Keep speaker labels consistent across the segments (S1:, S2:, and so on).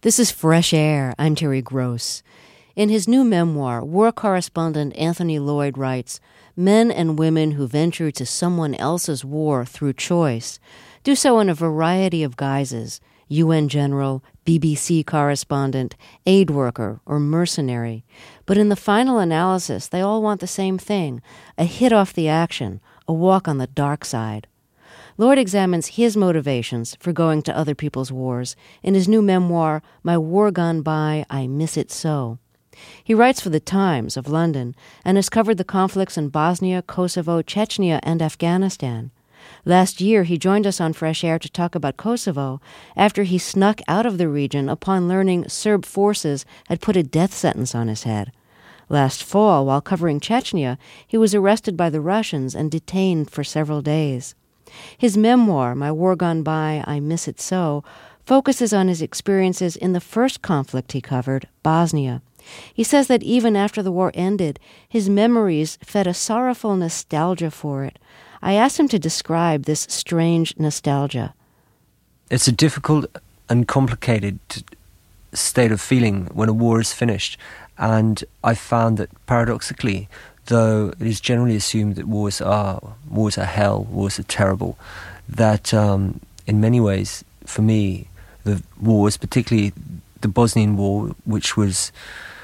S1: This is Fresh Air. I'm Terry Gross. In his new memoir, war correspondent Anthony Lloyd writes, "Men and women who venture to someone else's war through choice do so in a variety of guises: UN general, BBC correspondent, aid worker, or mercenary. But in the final analysis, they all want the same thing: a hit off the action, a walk on the dark side." Lloyd examines his motivations for going to other people's wars in his new memoir, My War Gone By, I Miss It So. He writes for The Times of London and has covered the conflicts in Bosnia, Kosovo, Chechnya, and Afghanistan. Last year, he joined us on Fresh Air to talk about Kosovo after he snuck out of the region upon learning Serb forces had put a death sentence on his head. Last fall, while covering Chechnya, he was arrested by the Russians and detained for several days. His memoir, My War Gone By, I Miss It So, focuses on his experiences in the first conflict he covered, Bosnia. He says that even after the war ended, his memories fed a sorrowful nostalgia for it. I asked him to describe this strange nostalgia.
S2: It's a difficult and complicated state of feeling when a war is finished, and I found that paradoxically, though it is generally assumed that wars are hell, wars are terrible, that in many ways, for me, the wars, particularly the Bosnian War, which was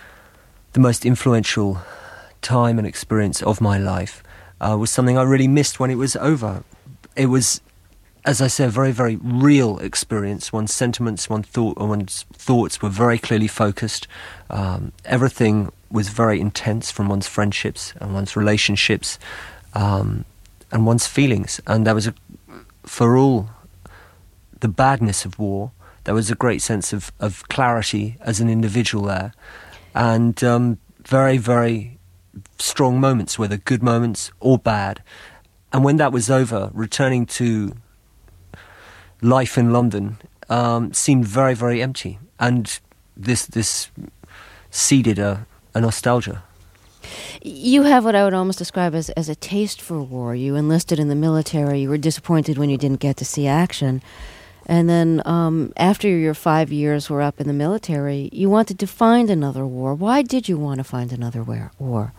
S2: the most influential time and experience of my life, was something I really missed when it was over. It was, as I say, a very, very real experience. One's sentiments, one's thoughts were very clearly focused. Everything was very intense, from one's friendships and one's relationships and one's feelings. And there was, for all the badness of war, there was a great sense of clarity as an individual there. And very, very strong moments, whether good moments or bad. And when that was over, returning to life in London seemed very, very empty. And this seeded a nostalgia.
S1: You have what I would almost describe as a taste for war. You enlisted in the military. You were disappointed when you didn't get to see action. And then after your 5 years were up in the military, you wanted to find another war. Why did you want to find another war?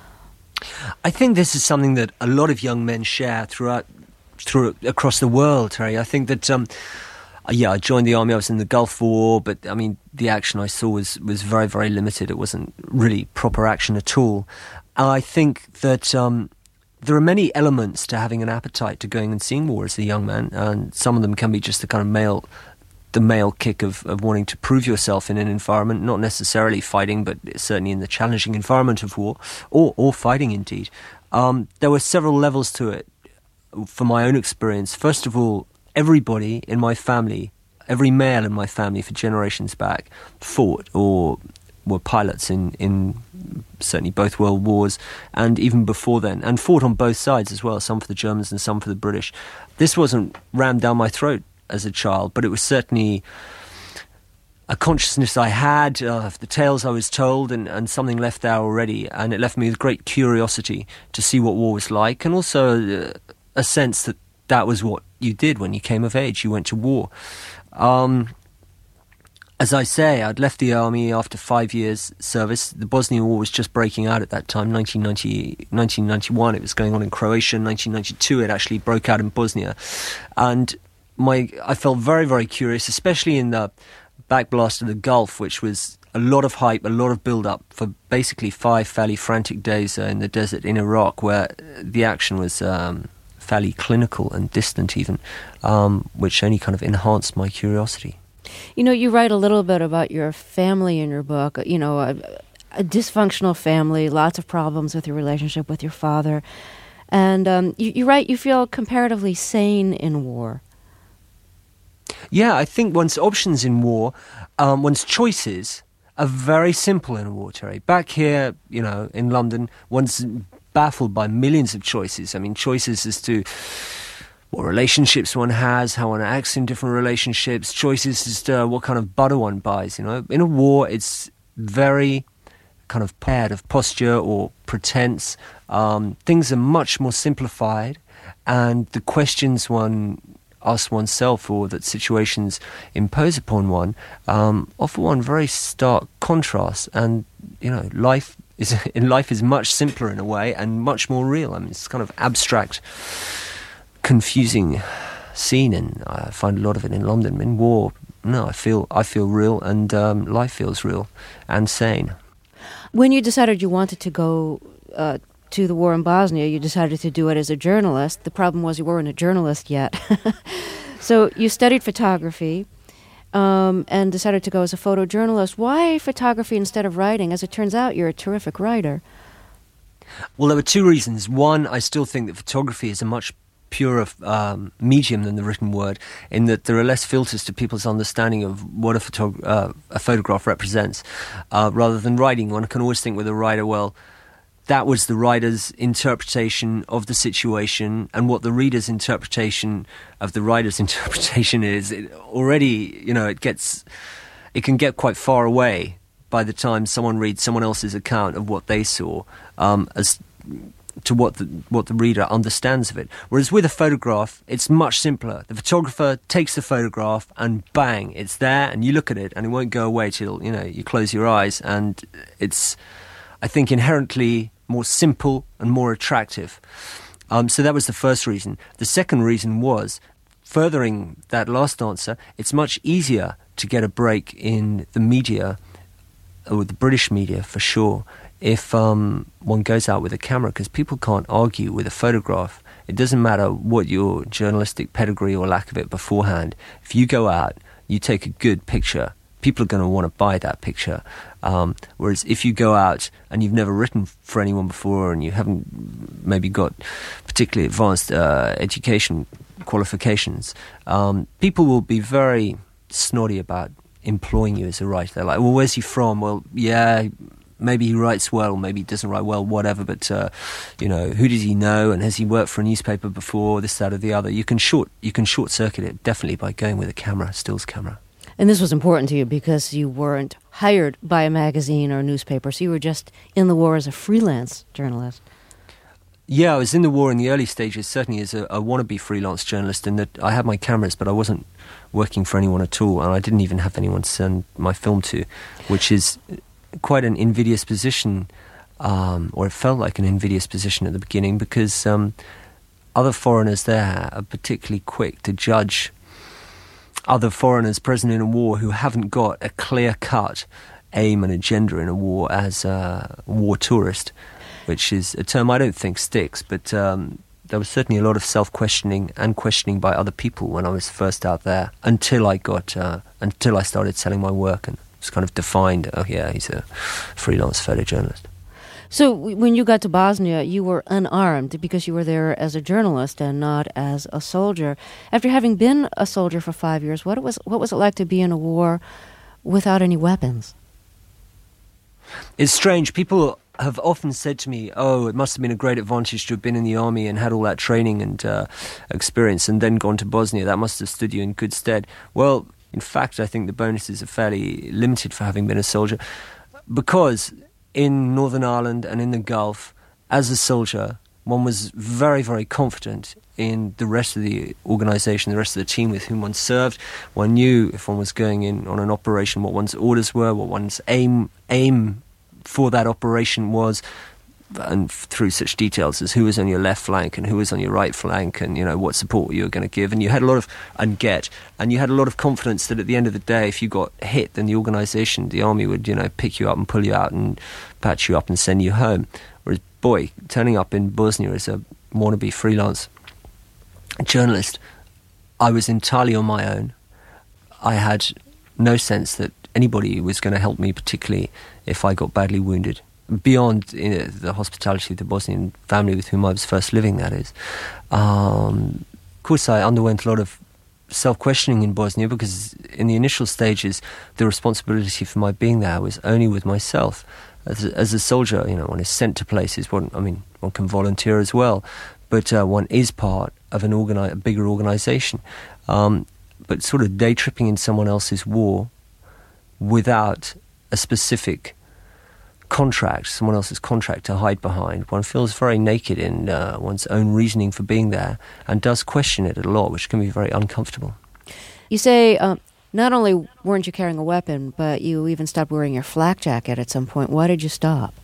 S2: I think this is something that a lot of young men share across the world, Terry. I think that, I joined the army. I was in the Gulf War, but I mean, the action I saw was very, very limited. It wasn't really proper action at all. And I think that there are many elements to having an appetite to going and seeing war as a young man, and some of them can be just the kind of male kick of wanting to prove yourself in an environment, not necessarily fighting, but certainly in the challenging environment of war, or fighting indeed. There were several levels to it from my own experience. First of all, everybody in my family, every male in my family for generations back, fought or were pilots in certainly both world wars, and even before then, and fought on both sides as well, some for the Germans and some for the British. This wasn't rammed down my throat as a child, but it was certainly a consciousness I had of the tales I was told, and something left there already, and it left me with great curiosity to see what war was like, and also a sense that was what you did when you came of age. You went to war. As I say, I'd left the army after 5 years service. The Bosnian War was just breaking out at that time, 1991. It was going on in Croatia. In 1992, it actually broke out in Bosnia. And I felt very, very curious, especially in the backblast of the Gulf, which was a lot of hype, a lot of build-up for basically 5 fairly frantic days in the desert in Iraq, where the action was fairly clinical and distant even, which only kind of enhanced my curiosity.
S1: You know, you write a little bit about your family in your book, a dysfunctional family, lots of problems with your relationship with your father. And you write you feel comparatively sane in war.
S2: Yeah, I think one's options in war, one's choices are very simple in a war, Terry. Back here, in London, one's baffled by millions of choices. I mean, choices as to what relationships one has, how one acts in different relationships, choices as to what kind of butter one buys, In a war, it's very kind of paired of posture or pretense. Things are much more simplified, and the questions one ask oneself, or that situations impose upon one, offer one very stark contrasts. And life is much simpler in a way and much more real. I mean, it's kind of abstract, confusing scene, and I find a lot of it in London. In war, no, I feel real, and life feels real and sane.
S1: When you decided you wanted to go to the war in Bosnia, you decided to do it as a journalist. The problem was you weren't a journalist yet. So you studied photography and decided to go as a photojournalist. Why photography instead of writing? As it turns out, you're a terrific writer.
S2: Well, there were two reasons. One, I still think that photography is a much purer medium than the written word, in that there are less filters to people's understanding of what a photograph represents. Rather than writing, one can always think with a writer, well, that was the writer's interpretation of the situation, and what the reader's interpretation of the writer's interpretation is. It can get quite far away by the time someone reads someone else's account of what they saw, as to what the reader understands of it. Whereas with a photograph, it's much simpler. The photographer takes the photograph and bang, it's there, and you look at it and it won't go away till you close your eyes, and it's, I think, inherently more simple and more attractive. So that was the first reason. The second reason was, furthering that last answer, it's much easier to get a break in the media, or the British media for sure, if one goes out with a camera, because people can't argue with a photograph. It doesn't matter what your journalistic pedigree or lack of it beforehand. If you go out, you take a good picture, people are going to want to buy that picture. Whereas if you go out and you've never written for anyone before, and you haven't maybe got particularly advanced education qualifications, people will be very snotty about employing you as a writer. They're like, well, where's he from? Well, yeah, maybe he writes well, maybe he doesn't write well, whatever, but who does he know, and has he worked for a newspaper before, this, that, or the other. You can short circuit it definitely by going with a camera, stills camera.
S1: And this was important to you because you weren't hired by a magazine or a newspaper, so you were just in the war as a freelance journalist.
S2: Yeah, I was in the war in the early stages, certainly as a wannabe freelance journalist, in that I had my cameras, but I wasn't working for anyone at all, and I didn't even have anyone to send my film to, which is quite an invidious position, or it felt like an invidious position at the beginning, because other foreigners there are particularly quick to judge other foreigners present in a war who haven't got a clear-cut aim and agenda in a war as a war tourist, which is a term I don't think sticks, but there was certainly a lot of self-questioning and questioning by other people when I was first out there, until I started selling my work and was kind of defined, oh yeah, he's a freelance photojournalist.
S1: So when you got to Bosnia, you were unarmed because you were there as a journalist and not as a soldier. After having been a soldier for 5 years, what was it like to be in a war without any weapons?
S2: It's strange. People have often said to me, oh, it must have been a great advantage to have been in the army and had all that training and experience and then gone to Bosnia. That must have stood you in good stead. Well, in fact, I think the bonuses are fairly limited for having been a soldier, because in Northern Ireland and in the Gulf, as a soldier, one was very, very confident in the rest of the organisation, the rest of the team with whom one served. One knew if one was going in on an operation what one's orders were, what one's aim for that operation was, and through such details as who was on your left flank and who was on your right flank, and what support you were going to give, and you had a lot of confidence that at the end of the day, if you got hit, then the organisation, the army, would pick you up and pull you out and patch you up and send you home. Whereas, boy, turning up in Bosnia as a wannabe freelance journalist, I was entirely on my own. I had no sense that anybody was going to help me, particularly if I got badly wounded, beyond the hospitality of the Bosnian family with whom I was first living, that is. Of course, I underwent a lot of self-questioning in Bosnia, because in the initial stages, the responsibility for my being there was only with myself. As a soldier, one is sent to places. One can volunteer as well, but one is part of a bigger organisation. But sort of day tripping in someone else's war without a specific contract, someone else's contract to hide behind. One feels very naked in one's own reasoning for being there and does question it a lot, which can be very uncomfortable.
S1: You say not only weren't you carrying a weapon, but you even stopped wearing your flak jacket at some point. Why did you stop?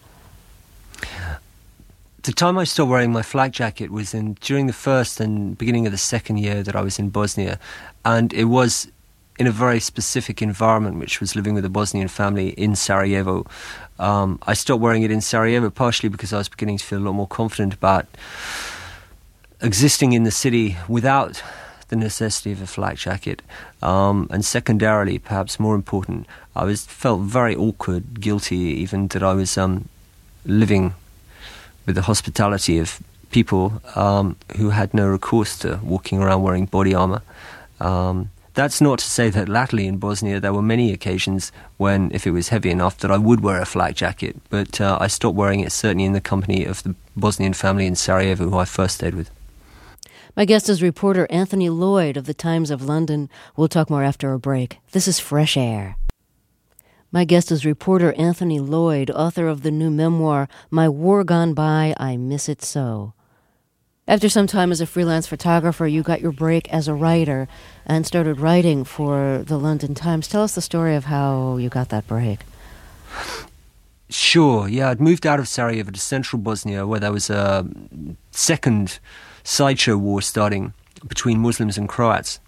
S2: The time I stopped wearing my flak jacket was during the first and beginning of the second year that I was in Bosnia, and it was in a very specific environment, which was living with a Bosnian family in Sarajevo. I stopped wearing it in Sarajevo partially because I was beginning to feel a lot more confident about existing in the city without the necessity of a flak jacket. And secondarily, perhaps more important, I felt very awkward, guilty, even that I was living with the hospitality of people who had no recourse to walking around wearing body armour. That's not to say that latterly in Bosnia there were many occasions when, if it was heavy enough, that I would wear a flak jacket, but I stopped wearing it certainly in the company of the Bosnian family in Sarajevo who I first stayed with.
S1: My guest is reporter Anthony Lloyd of the Times of London. We'll talk more after a break. This is Fresh Air. My guest is reporter Anthony Lloyd, author of the new memoir, My War Gone By, I Miss It So. After some time as a freelance photographer, you got your break as a writer and started writing for the London Times. Tell us the story of how you got that break.
S2: Sure, yeah. I'd moved out of Sarajevo to central Bosnia, where there was a second sideshow war starting between Muslims and Croats.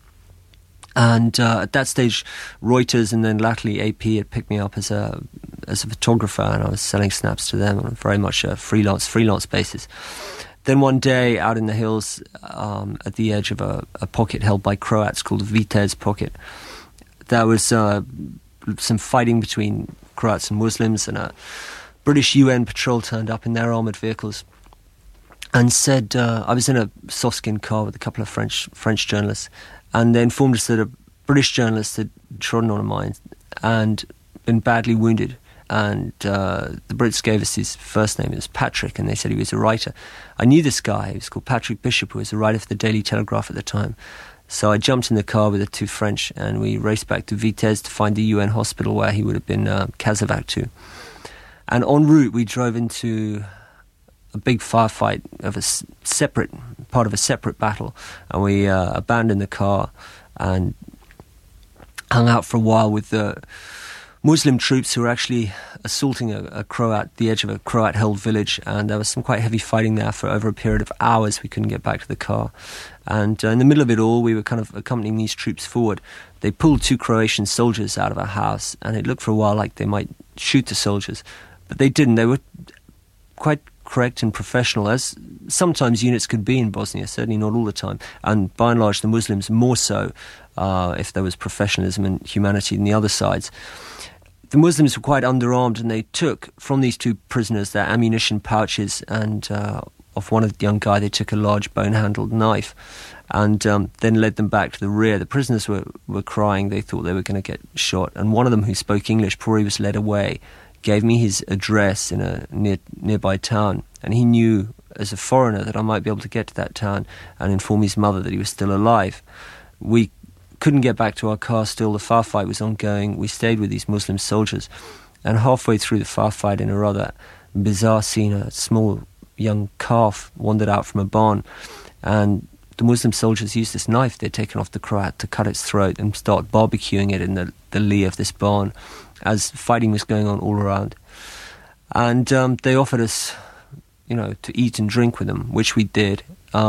S2: And at that stage, Reuters and then latterly AP had picked me up as a photographer, and I was selling snaps to them on very much a freelance basis. Then one day, out in the hills, at the edge of a pocket held by Croats called the Vitez pocket, there was some fighting between Croats and Muslims, and a British UN patrol turned up in their armoured vehicles and said, I was in a soft-skinned car with a couple of French journalists, and they informed us that a British journalist had trodden on a mine and been badly wounded. And the Brits gave us his first name. It was Patrick, and they said he was a writer. I knew this guy. He was called Patrick Bishop, who was a writer for the Daily Telegraph at the time. So I jumped in the car with the two French, and we raced back to Vitez to find the UN hospital where he would have been casevac to. And en route, we drove into a big firefight of part of a separate battle, and we abandoned the car and hung out for a while with the Muslim troops who were actually assaulting the edge of a Croat-held village, and there was some quite heavy fighting there for over a period of hours. We couldn't get back to the car. And in the middle of it all, we were kind of accompanying these troops forward. They pulled two Croatian soldiers out of a house, and it looked for a while like they might shoot the soldiers. But they didn't. They were quite correct and professional, as sometimes units could be in Bosnia, certainly not all the time. And by and large, the Muslims more so, if there was professionalism and humanity in the other sides. The Muslims were quite underarmed, and they took from these two prisoners their ammunition pouches, and off one of the young guy they took a large bone-handled knife, and then led them back to the rear. The prisoners were crying. They thought they were going to get shot, and one of them, who spoke English before he was led away, gave me his address in a nearby town, and he knew as a foreigner that I might be able to get to that town and inform his mother that he was still alive. We couldn't get back to our car still. The firefight was ongoing. We stayed with these Muslim soldiers, and halfway through the firefight, in a rather bizarre scene, a small young calf wandered out from a barn, and the Muslim soldiers used this knife they'd taken off the Croat to cut its throat and start barbecuing it in the lee of this barn as fighting was going on all around. And they offered us, to eat and drink with them, which we did.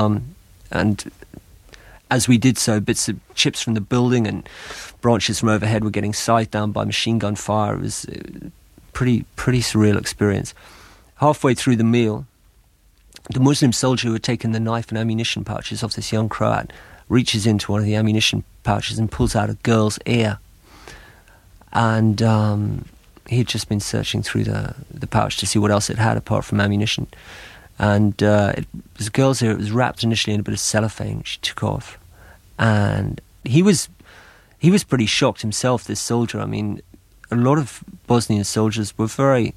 S2: And as we did so, bits of chips from the building and branches from overhead were getting scythed down by machine gun fire. It was a pretty surreal experience. Halfway through the meal, the Muslim soldier who had taken the knife and ammunition pouches off this young Croat reaches into one of the ammunition pouches and pulls out a girl's ear. And he had just been searching through the pouch to see what else it had apart from ammunition. And it was a girl's ear. It was wrapped initially in a bit of cellophane, which she took off. And he was pretty shocked himself, this soldier. I mean, a lot of Bosnian soldiers were very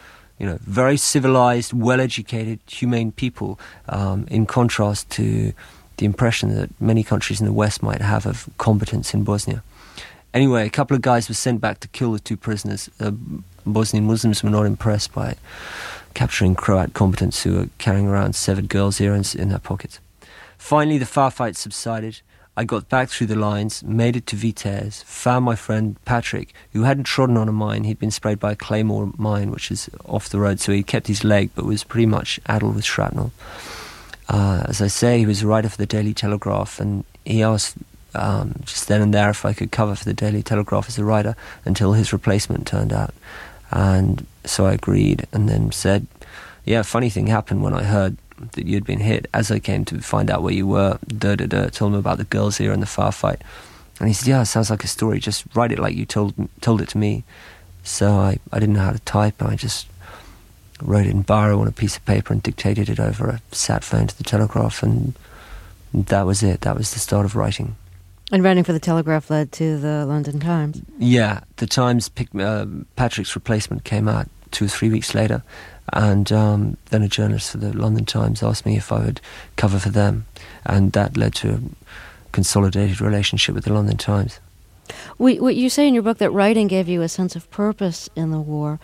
S2: civilized, well-educated, humane people, in contrast to the impression that many countries in the West might have of combatants in Bosnia. Anyway, a couple of guys were sent back to kill the two prisoners. Bosnian Muslims were not impressed by capturing Croat combatants who were carrying around severed girls' earrings in their pockets. Finally, the firefight subsided. I got back through the lines, made it to Vitez, found my friend Patrick, who hadn't trodden on a mine. He'd been sprayed by a Claymore mine, which is off the road, so he kept his leg, but was pretty much addled with shrapnel. As I say, he was a writer for the Daily Telegraph, and he asked just then and there if I could cover for the Daily Telegraph as a writer until his replacement turned out. And so I agreed, and then said, yeah, a funny thing happened when I heard that you'd been hit. As I came to find out where you were, told him about the girls here and the firefight. And he said, yeah, it sounds like a story, just write it like you told it to me. So I didn't know how to type, and I just wrote it in biro on a piece of paper and dictated it over a sat phone to the Telegraph, and that was it. That was the start of writing.
S1: And writing for the Telegraph led to the London Times.
S2: Yeah, the Times Patrick's replacement came out 2 or 3 weeks later, and then a journalist for the London Times asked me if I would cover for them, and that led to a consolidated relationship with the London Times.
S1: What you say in your book that writing gave you a sense of purpose in the war.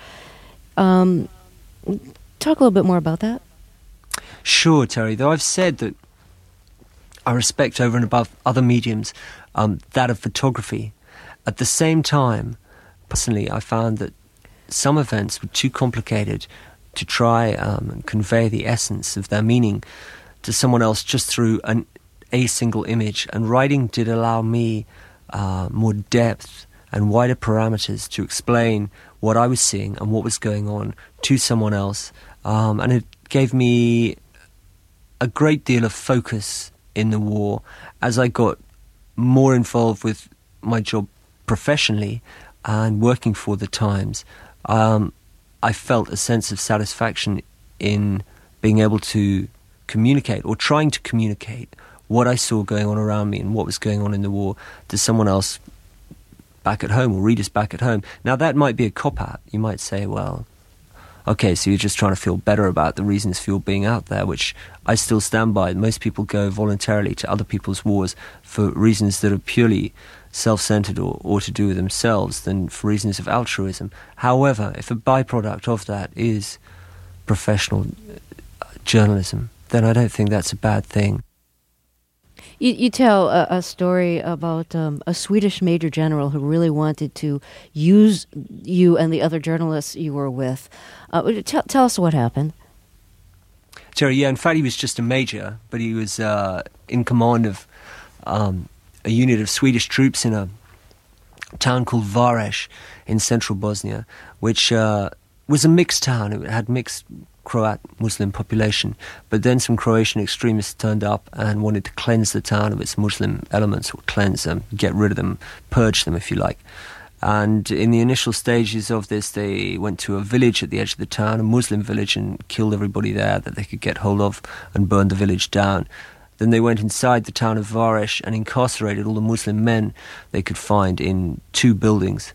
S1: Talk a little bit more about that.
S2: Sure, Terry. Though I've said that I respect over and above other mediums that of photography, at the same time, personally, I found that some events were too complicated to try and convey the essence of their meaning to someone else just through a single image. And writing did allow me more depth and wider parameters to explain what I was seeing and what was going on to someone else. And it gave me a great deal of focus in the war as I got more involved with my job professionally and working for the Times. I felt a sense of satisfaction in being able to communicate, or trying to communicate, what I saw going on around me and what was going on in the war to someone else back at home, or readers back at home. Now, that might be a cop-out. You might say, well, okay, so you're just trying to feel better about the reasons for your being out there, which I still stand by. Most people go voluntarily to other people's wars for reasons that are purely self-centered or to do with themselves than for reasons of altruism. However, if a byproduct of that is professional journalism, then I don't think that's a bad thing.
S1: You tell a story about a Swedish major general who really wanted to use you and the other journalists you were with. Tell us what happened.
S2: Jerry, yeah, in fact, he was just a major, but he was in command of a unit of Swedish troops in a town called Vares in central Bosnia, which was a mixed town. It had mixed Croat Muslim population, but then some Croatian extremists turned up and wanted to cleanse the town of its Muslim elements, or cleanse them, get rid of them, purge them, if you like. And in the initial stages of this, they went to a village at the edge of the town, a Muslim village, and killed everybody there that they could get hold of and burned the village down. Then they went inside the town of Vares and incarcerated all the Muslim men they could find in 2 buildings,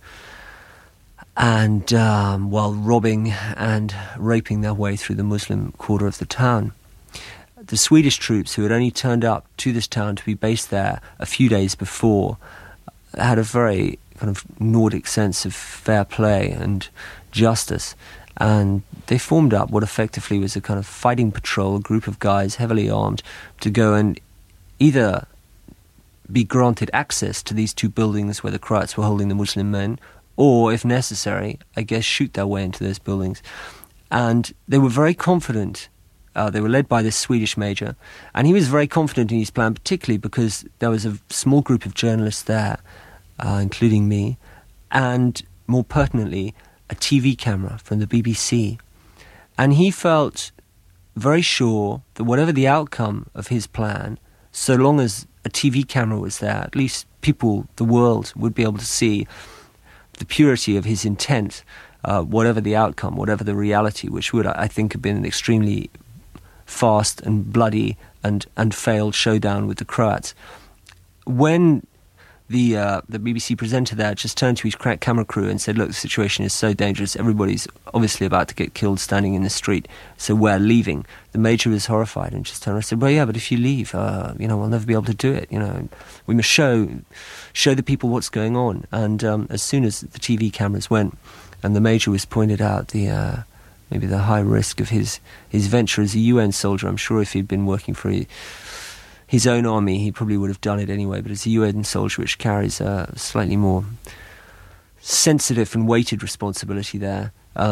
S2: and while robbing and raping their way through the Muslim quarter of the town. The Swedish troops, who had only turned up to this town to be based there a few days before, had a very kind of Nordic sense of fair play and justice, and they formed up what effectively was a kind of fighting patrol, a group of guys heavily armed, to go and either be granted access to these 2 buildings where the Croats were holding the Muslim men, or, if necessary, I guess, shoot their way into those buildings. And they were very confident. They were led by this Swedish major, and he was very confident in his plan, particularly because there was a small group of journalists there, including me, and, more pertinently, a TV camera from the BBC. And he felt very sure that whatever the outcome of his plan, so long as a TV camera was there, at least people, the world, would be able to see the purity of his intent, whatever the outcome, whatever the reality, which would, I think, have been an extremely fast and bloody and failed showdown with the Croats. When the BBC presenter there just turned to his camera crew and said, "Look, the situation is so dangerous. Everybody's obviously about to get killed standing in the street, so we're leaving." The Major was horrified and just turned around and said, "Well, yeah, but if you leave, we'll never be able to do it. We must show the people what's going on." And as soon as the TV cameras went, and the Major was pointed out maybe the high risk of his venture as a UN soldier. I'm sure if he'd been working for his own army, he probably would have done it anyway. But as a UN soldier, which carries a slightly more sensitive and weighted responsibility there,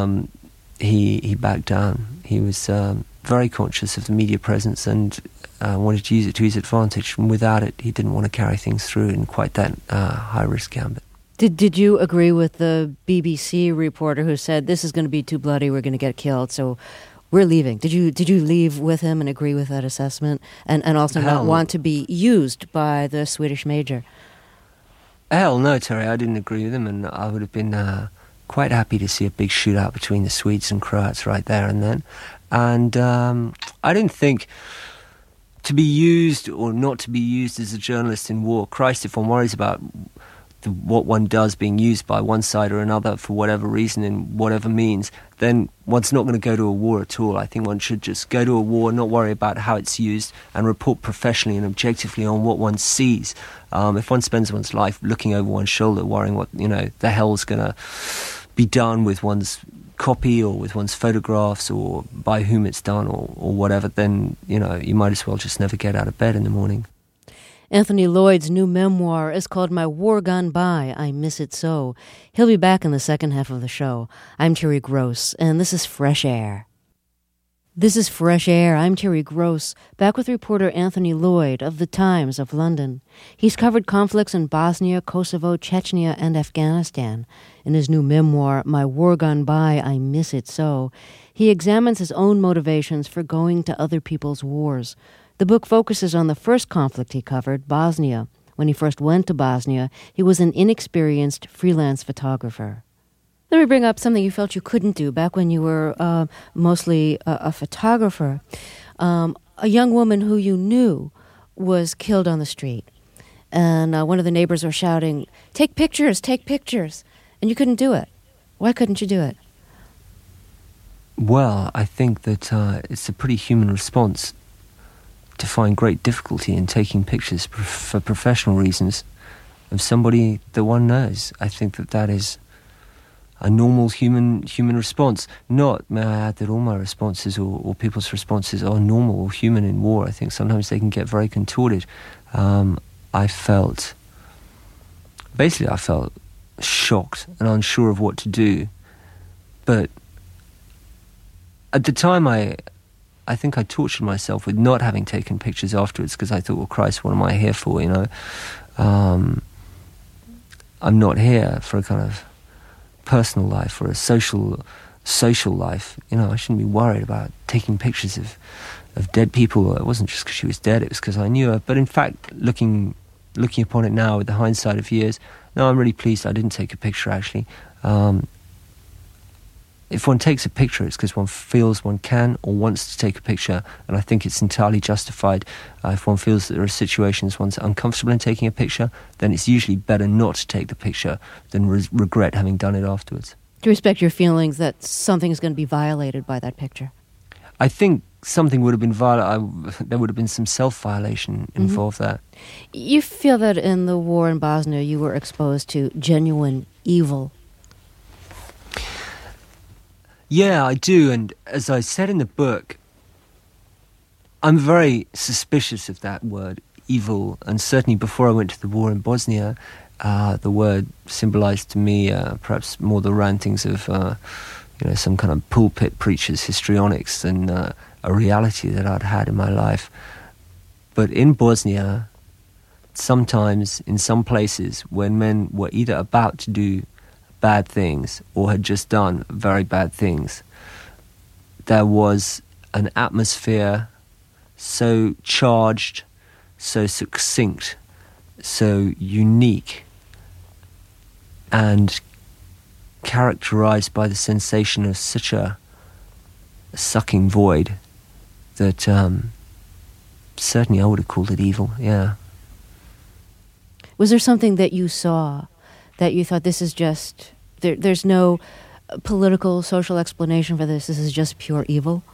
S2: he backed down. He was very conscious of the media presence and wanted to use it to his advantage. And without it, he didn't want to carry things through in quite that high-risk gambit.
S1: Did you agree with the BBC reporter who said, "This is going to be too bloody, we're going to get killed, so we're leaving"? Did you leave with him and agree with that assessment, and also not want to be used by the Swedish Major?
S2: Hell no, Terry, I didn't agree with him, and I would have been quite happy to see a big shootout between the Swedes and Croats right there and then. And I didn't think to be used or not to be used as a journalist in war. Christ, if one worries about what one does being used by one side or another for whatever reason in whatever means, then one's not going to go to a war at all. I think one should just go to a war, not worry about how it's used, and report professionally and objectively on what one sees. If one spends one's life looking over one's shoulder, worrying what the hell's going to be done with one's copy or with one's photographs or by whom it's done or whatever, then you might as well just never get out of bed in the morning.
S1: Anthony Lloyd's new memoir is called My War Gone By, I Miss It So. He'll be back in the second half of the show. I'm Terry Gross, and this is Fresh Air. This is Fresh Air. I'm Terry Gross, back with reporter Anthony Lloyd of The Times of London. He's covered conflicts in Bosnia, Kosovo, Chechnya, and Afghanistan. In his new memoir, My War Gone By, I Miss It So, he examines his own motivations for going to other people's wars. The book focuses on the first conflict he covered, Bosnia. When he first went to Bosnia, he was an inexperienced freelance photographer. Let me bring up something you felt you couldn't do back when you were mostly a photographer. A young woman who you knew was killed on the street. And one of the neighbors were shouting, take pictures. And you couldn't do it. Why couldn't you do it?
S2: Well, I think that it's a pretty human response to find great difficulty in taking pictures for professional reasons of somebody that one knows. I think that is a normal human response. Not, may I add, that all my responses or people's responses are normal or human in war. I think sometimes they can get very contorted. I felt shocked and unsure of what to do. But at the time, I think I tortured myself with not having taken pictures afterwards because I thought, well, Christ, what am I here for, I'm not here for a kind of personal life or a social life. I shouldn't be worried about taking pictures of dead people. It wasn't just because she was dead, it was because I knew her. But in fact, looking upon it now with the hindsight of years, no, I'm really pleased I didn't take a picture, actually. If one takes a picture, it's because one feels one can or wants to take a picture, and I think it's entirely justified. If one feels that there are situations one's uncomfortable in taking a picture, then it's usually better not to take the picture than regret having done it afterwards.
S1: Do you respect your feelings that something is going to be violated by that picture?
S2: I think something would have been violated. There would have been some self-violation involved there.
S1: You feel that in the war in Bosnia you were exposed to genuine evil.
S2: Yeah, I do, and as I said in the book, I'm very suspicious of that word, evil, and certainly before I went to the war in Bosnia, the word symbolized to me perhaps more the rantings of some kind of pulpit preacher's histrionics than a reality that I'd had in my life. But in Bosnia, sometimes in some places when men were either about to do bad things or had just done very bad things, there was an atmosphere so charged, so succinct, so unique, and characterized by the sensation of such a sucking void that certainly I would have called it evil, yeah.
S1: Was there something that you saw that you thought, this is just, there's no political, social explanation for this, this is just pure evil?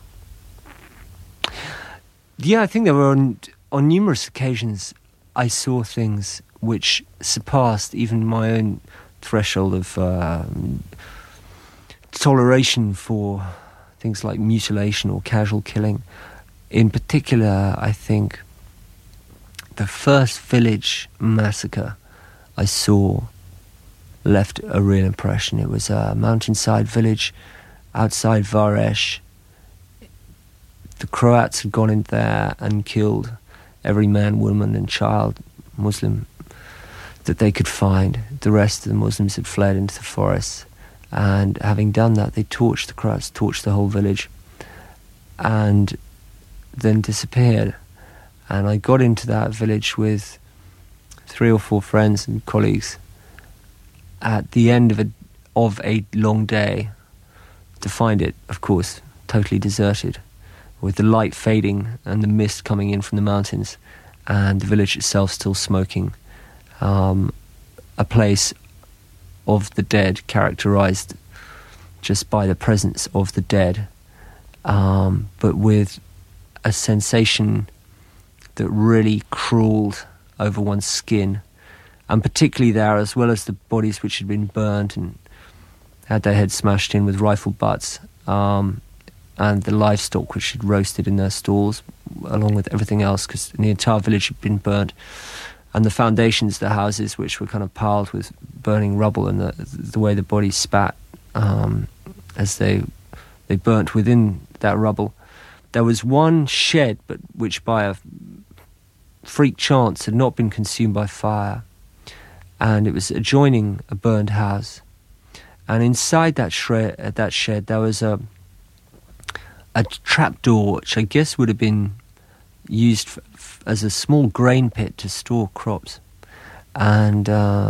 S2: Yeah, I think there were on numerous occasions I saw things which surpassed even my own threshold of toleration for things like mutilation or casual killing. In particular, I think the first village massacre I saw left a real impression. It was a mountainside village outside Varesh. The Croats had gone in there and killed every man, woman and child, Muslim, that they could find. The rest of the Muslims had fled into the forests. And having done that, the Croats torched the whole village and then disappeared. And I got into that village with 3 or 4 friends and colleagues at the end of a long day, to find it, of course, totally deserted, with the light fading and the mist coming in from the mountains, and the village itself still smoking. A place of the dead, characterized just by the presence of the dead, but with a sensation that really crawled over one's skin, and particularly there, as well as the bodies which had been burnt and had their heads smashed in with rifle butts, and the livestock which had roasted in their stalls, along with everything else, because the entire village had been burnt, and the foundations, the houses, which were kind of piled with burning rubble, and the way the bodies spat as they burnt within that rubble. There was one shed, but which by a freak chance had not been consumed by fire, and it was adjoining a burned house. And inside that shed there was a trapdoor, which I guess would have been used as a small grain pit to store crops. And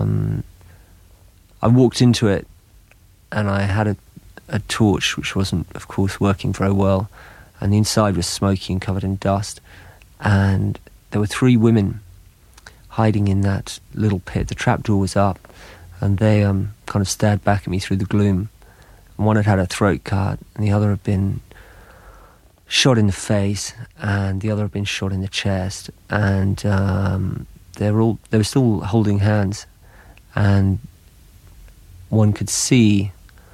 S2: I walked into it, and I had a torch, which wasn't, of course, working very well, and the inside was smoky and covered in dust. And there were 3 women hiding in that little pit. The trapdoor was up, and they kind of stared back at me through the gloom. And one had had a throat cut, and the other had been shot in the face, and the other had been shot in the chest. And they were still holding hands, and one could see,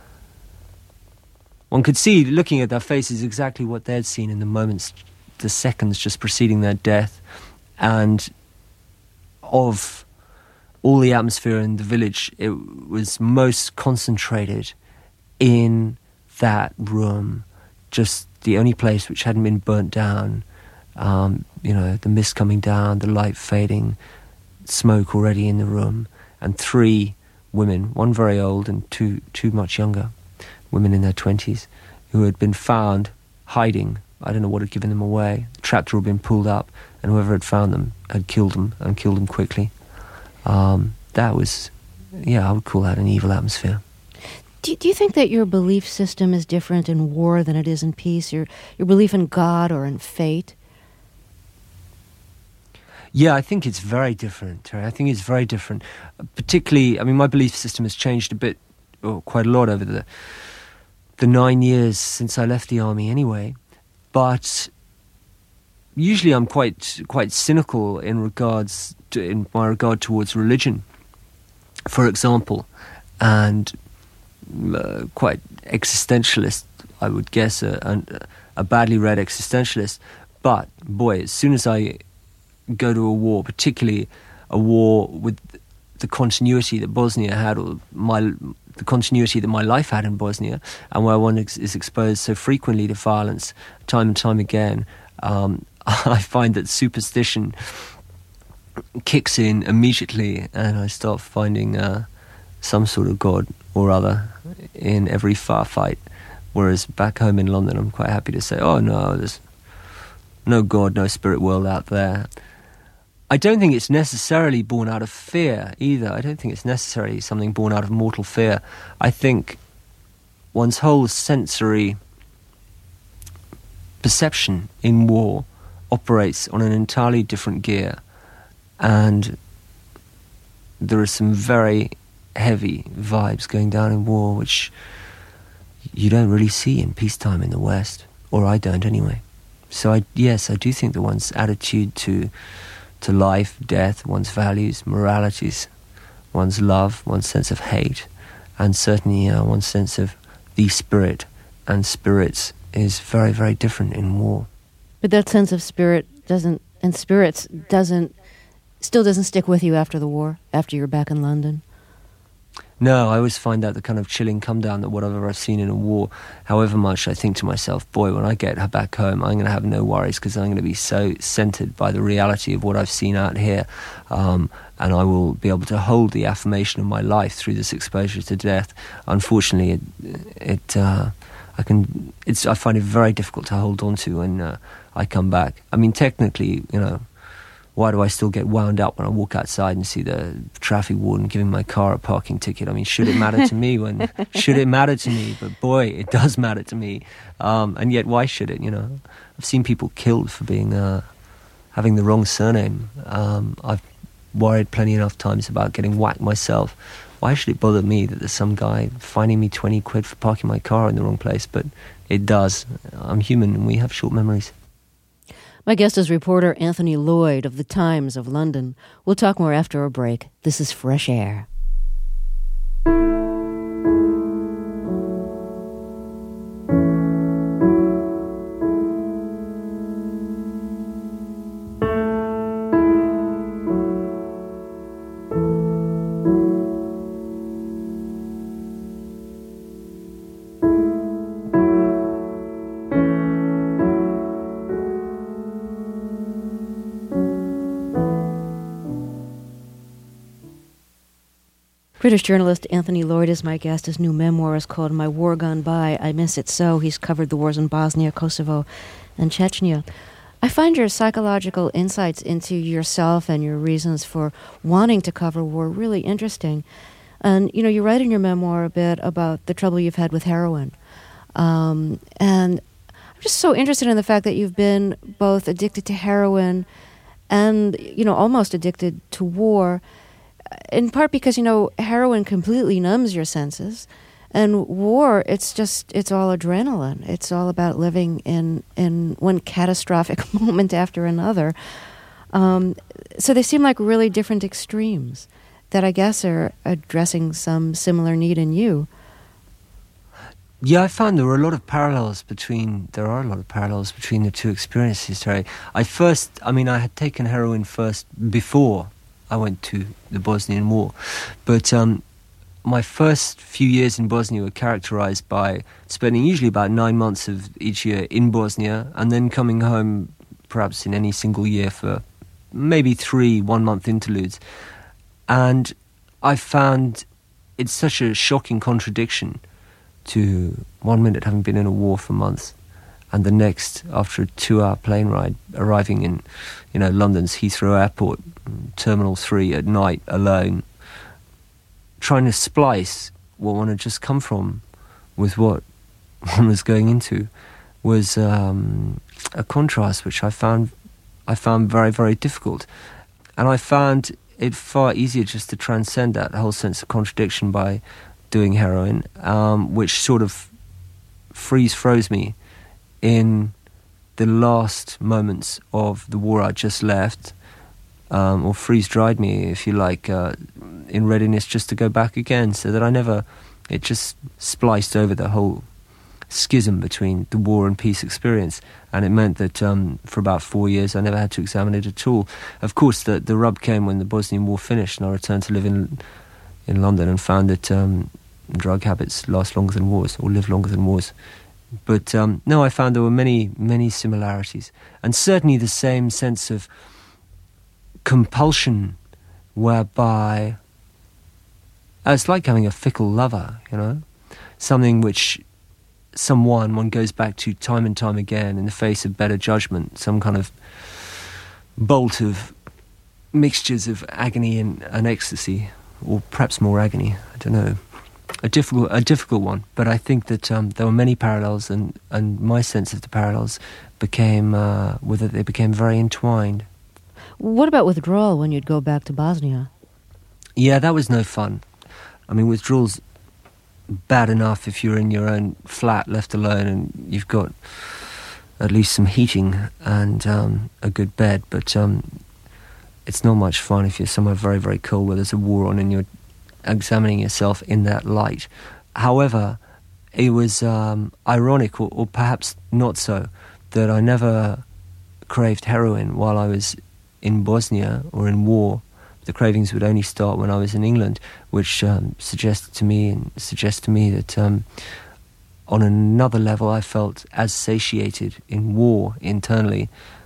S2: looking at their faces, exactly what they'd seen in the moments, the seconds just preceding their death. And of all the atmosphere in the village, it was most concentrated in that room, just the only place which hadn't been burnt down. The mist coming down, the light fading, smoke already in the room, and 3 women, one very old and two much younger, women in their 20s, who had been found hiding. I don't know what had given them away. The trapdoor had been pulled up, and whoever had found them had killed them, and killed them quickly. That was, I would call that an evil atmosphere.
S1: Do you think that your belief system is different in war than it is in peace? Your belief in God or in fate?
S2: Yeah, I think it's very different, Terry. I think it's very different. Particularly, my belief system has changed a bit, or quite a lot, over the 9 years since I left the army anyway. But usually I'm quite cynical in my regard towards religion, for example, and quite existentialist, I would guess, a badly read existentialist. But boy, as soon as I go to a war, particularly a war with the continuity that Bosnia had, or the continuity that my life had in Bosnia, and where one is exposed so frequently to violence time and time again, I find that superstition kicks in immediately, and I start finding some sort of God or other in every firefight. Whereas back home in London, I'm quite happy to say, oh no, there's no God, no spirit world out there. I don't think it's necessarily born out of fear either. I don't think it's necessarily something born out of mortal fear. I think one's whole sensory perception in war operates on an entirely different gear, and there are some very heavy vibes going down in war, which you don't really see in peacetime in the West, or I don't anyway. So I do think that one's attitude to life, death, one's values, moralities, one's love, one's sense of hate, and certainly one's sense of the spirit and spirits is very, very different in war.
S1: But that sense of spirit still doesn't stick with you after the war, after you're back in London?
S2: No, I always find that the kind of chilling come down that whatever I've seen in a war, however much I think to myself, boy, when I get back home, I'm going to have no worries because I'm going to be so centered by the reality of what I've seen out here. And I will be able to hold the affirmation of my life through this exposure to death. Unfortunately, I find it very difficult to hold on to when I come back. I mean, technically, why do I still get wound up when I walk outside and see the traffic warden giving my car a parking ticket? I mean, should it matter to me? Should it matter to me? But boy, it does matter to me. And yet, why should it? I've seen people killed for being having the wrong surname. I've worried plenty enough times about getting whacked myself. Why should it bother me that there's some guy fining me 20 quid for parking my car in the wrong place? But it does. I'm human and we have short memories.
S1: My guest is reporter Anthony Lloyd of The Times of London. We'll talk more after a break. This is Fresh Air. British journalist Anthony Lloyd is my guest. His new memoir is called My War Gone By, I Miss It So. He's covered the wars in Bosnia, Kosovo, and Chechnya. I find your psychological insights into yourself and your reasons for wanting to cover war really interesting. And, you write in your memoir a bit about the trouble you've had with heroin. And I'm just so interested in the fact that you've been both addicted to heroin and, almost addicted to war, in part because, heroin completely numbs your senses. And war, it's all adrenaline. It's all about living in one catastrophic moment after another. So they seem like really different extremes that I guess are addressing some similar need in you.
S2: Yeah, I found there are a lot of parallels between the two experiences, Terry. I had taken heroin first before I went to the Bosnian War. But my first few years in Bosnia were characterized by spending usually about 9 months of each year in Bosnia and then coming home perhaps in any single year for maybe 3 one-month interludes. And I found it's such a shocking contradiction to 1 minute having been in a war for months and the next, after a 2-hour plane ride, arriving in, London's Heathrow Airport, Terminal 3 at night, alone, trying to splice what one had just come from with what one was going into was a contrast which I found very, very difficult. And I found it far easier just to transcend that whole sense of contradiction by doing heroin, which sort of froze me in the last moments of the war I just left, or freeze-dried me, if you like, in readiness just to go back again, so that it just spliced over the whole schism between the war and peace experience, and it meant that for about 4 years I never had to examine it at all. Of course, the rub came when the Bosnian War finished and I returned to live in London and found that drug habits last longer than wars, or live longer than wars. But no, I found there were many, many similarities. And certainly the same sense of compulsion whereby it's like having a fickle lover, something which one goes back to time and time again in the face of better judgment, some kind of bolt of mixtures of agony and ecstasy, or perhaps more agony, I don't know. A difficult one, but I think that there were many parallels, and my sense of the parallels became very entwined.
S1: What about withdrawal when you'd go back to Bosnia?
S2: Yeah, that was no fun. I mean, withdrawal's bad enough if you're in your own flat, left alone, and you've got at least some heating and a good bed, but it's not much fun if you're somewhere very, very cold where there's a war on and you're examining yourself in that light. However, it was ironic, or perhaps not so, that I never craved heroin while I was in Bosnia or in war. The cravings would only start when I was in England, which suggests to me that on another level I felt as satiated in war internally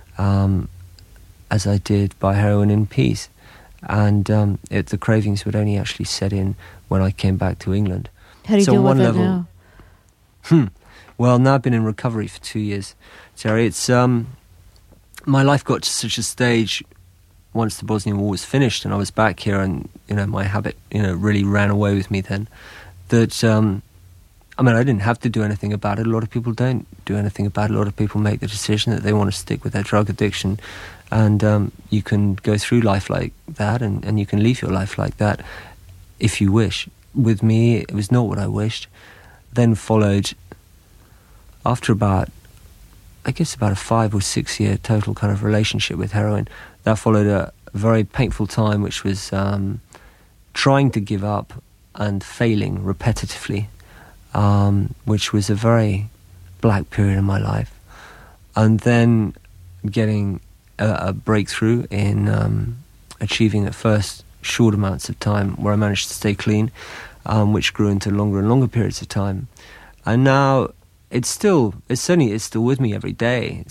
S2: as I did by heroin in peace. And the cravings would only actually set in when I came back to England.
S1: How do you deal with it now?
S2: Well, now I've been in recovery for 2 years, Terry. It's my life got to such a stage once the Bosnian War was finished and I was back here, and my habit really ran away with me then. That I mean, I didn't have to do anything about it. A lot of people don't do anything about it. A lot of people make the decision that they want to stick with their drug addiction, and you can go through life like that, and you can leave your life like that if you wish. With me, it was not what I wished. Then followed, after about a 5 or 6 year total kind of relationship with heroin, that followed a very painful time, which was trying to give up and failing repetitively, which was a very black period in my life. And then getting a breakthrough in achieving at first short amounts of time where I managed to stay clean, which grew into longer and longer periods of time. And now it's still with me every day.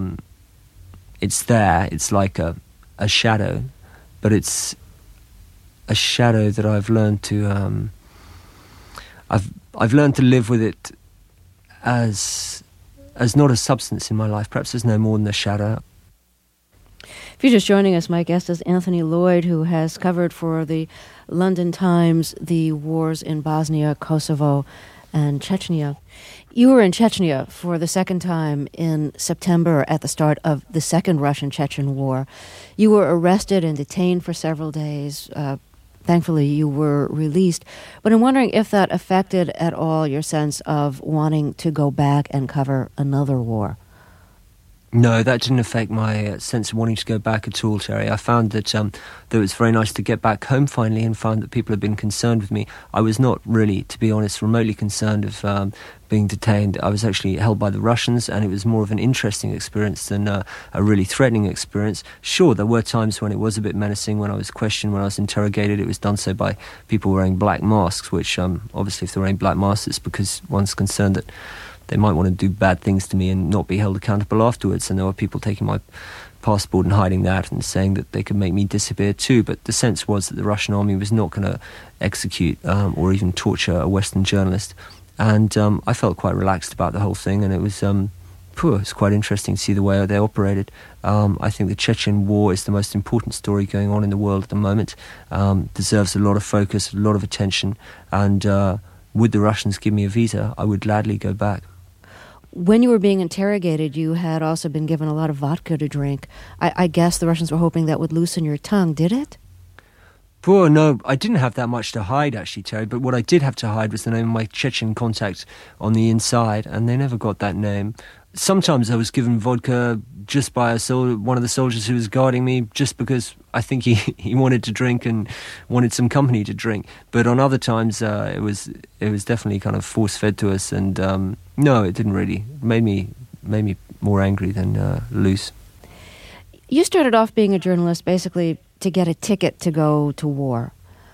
S2: It's there. It's like a shadow, but it's a shadow that I've learned to I've learned to live with it as not a substance in my life. Perhaps there's no more than a shadow.
S1: If you're just joining us, my guest is Anthony Lloyd, who has covered for the London Times the wars in Bosnia, Kosovo, and Chechnya. You were in Chechnya for the second time in September at the start of the second Russian-Chechen war. You were arrested and detained for several days. Thankfully, you were released. But I'm wondering if that affected at all your sense of wanting to go back and cover another war.
S2: No, that didn't affect my sense of wanting to go back at all, Terry. I found that it was very nice to get back home finally, and found that people had been concerned with me. I was not really, to be honest, remotely concerned of being detained. I was actually held by the Russians, and it was more of an interesting experience than a really threatening experience. Sure, there were times when it was a bit menacing. When I was questioned, when I was interrogated, it was done so by people wearing black masks, which obviously if they're wearing black masks, it's because one's concerned that they might want to do bad things to me and not be held accountable afterwards. And there were people taking my passport and hiding that and saying that they could make me disappear too. But the sense was that the Russian army was not going to execute or even torture a Western journalist. And I felt quite relaxed about the whole thing, and it was it's quite interesting to see the way they operated. I think the Chechen war is the most important story going on in the world at the moment. Deserves a lot of focus, a lot of attention, and would the Russians give me a visa, I would gladly go back.
S1: When you were being interrogated, you had also been given a lot of vodka to drink. I guess the Russians were hoping that would loosen your tongue. Did it?
S2: Poor, no, I didn't have that much to hide, actually, Terry. But what I did have to hide was the name of my Chechen contact on the inside, and they never got that name. Sometimes I was given vodka just by one of the soldiers who was guarding me, just because I think he wanted to drink and wanted some company to drink. But on other times, it was definitely kind of force-fed to us, and no, it didn't really. It made me more angry than loose.
S1: You started off being a journalist basically to get a ticket to go to war.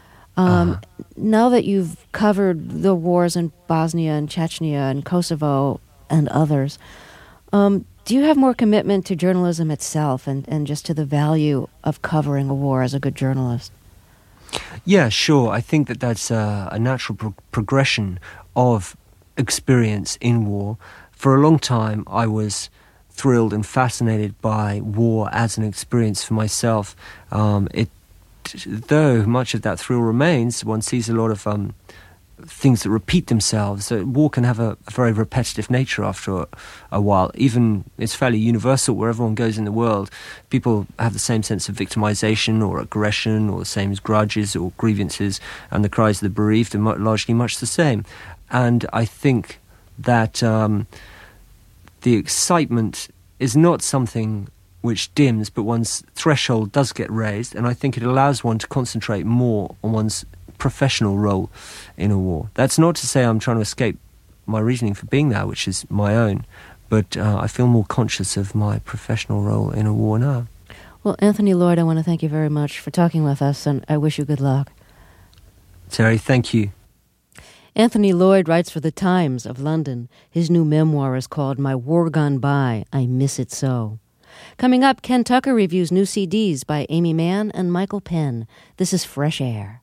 S1: Now that you've covered the wars in Bosnia and Chechnya and Kosovo and others, do you have more commitment to journalism itself and just to the value of covering a war as a good journalist?
S2: Yeah, sure. I think that's a natural progression of experience in war. For a long time, I was thrilled and fascinated by war as an experience for myself. Though much of that thrill remains, one sees a lot of things that repeat themselves. So war can have a very repetitive nature after a while. Even it's fairly universal where everyone goes in the world. People have the same sense of victimization or aggression, or the same as grudges or grievances, and the cries of the bereaved are largely much the same. And I think that the excitement is not something which dims, but one's threshold does get raised, and I think it allows one to concentrate more on one's professional role in a war. That's not to say I'm trying to escape my reasoning for being there, which is my own, but I feel more conscious of my professional role in a war now.
S1: Well, Anthony Lloyd, I want to thank you very much for talking with us, and I wish you good luck.
S2: Terry, thank you.
S1: Anthony Lloyd writes for The Times of London. His new memoir is called My War Gone By, I Miss It So. Coming up, Ken Tucker reviews new CDs by Amy Mann and Michael Penn. This is Fresh Air.